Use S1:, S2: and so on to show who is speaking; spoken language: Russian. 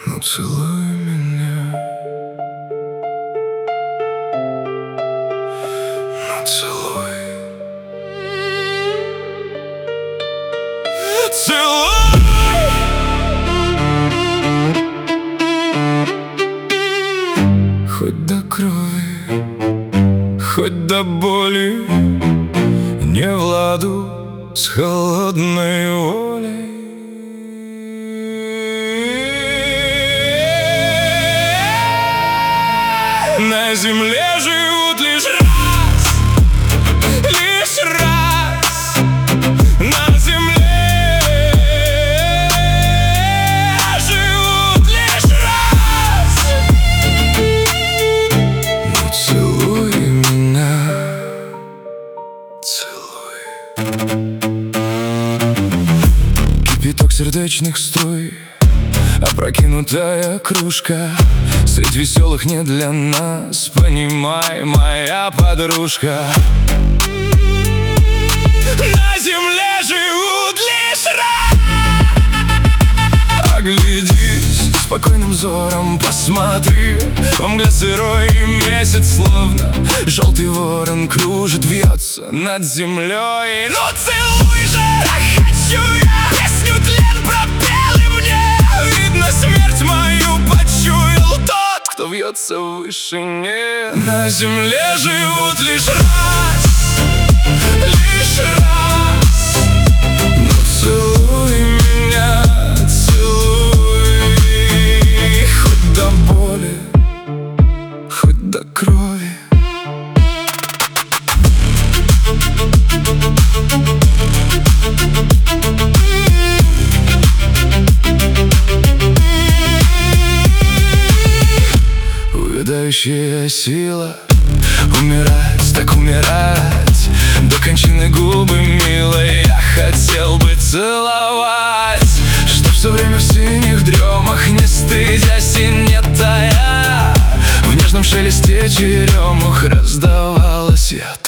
S1: Ну целуй меня, ну целуй. Целуй! Хоть до крови, хоть до боли, не в ладу с холодной волей. На земле живут лишь раз, на земле живут лишь раз. Ну целуй меня, целуй. Кипяток сердечных струй, опрокинутая кружка. Средь веселых не для нас, понимай, моя подружка. На земле живут лишь раз. Оглядись спокойным взором, посмотри. По мгле сырой месяц, словно желтый ворон, кружит, вьется над землей. Ну целуй же, хочу я песню тлен пропел, и мне видно смерть мою почуял тот, кто вьется в вышине. На земле живут лишь раз, лишь раз. Ну целуй меня, целуй. Хоть до боли, хоть до крови. Увядающая сила умирать, так умирать. До кончины губы милой я хотел бы целовать, чтоб все время в синих дремах, не стыдясь и не тая, в нежном шелесте черемух раздавалась я.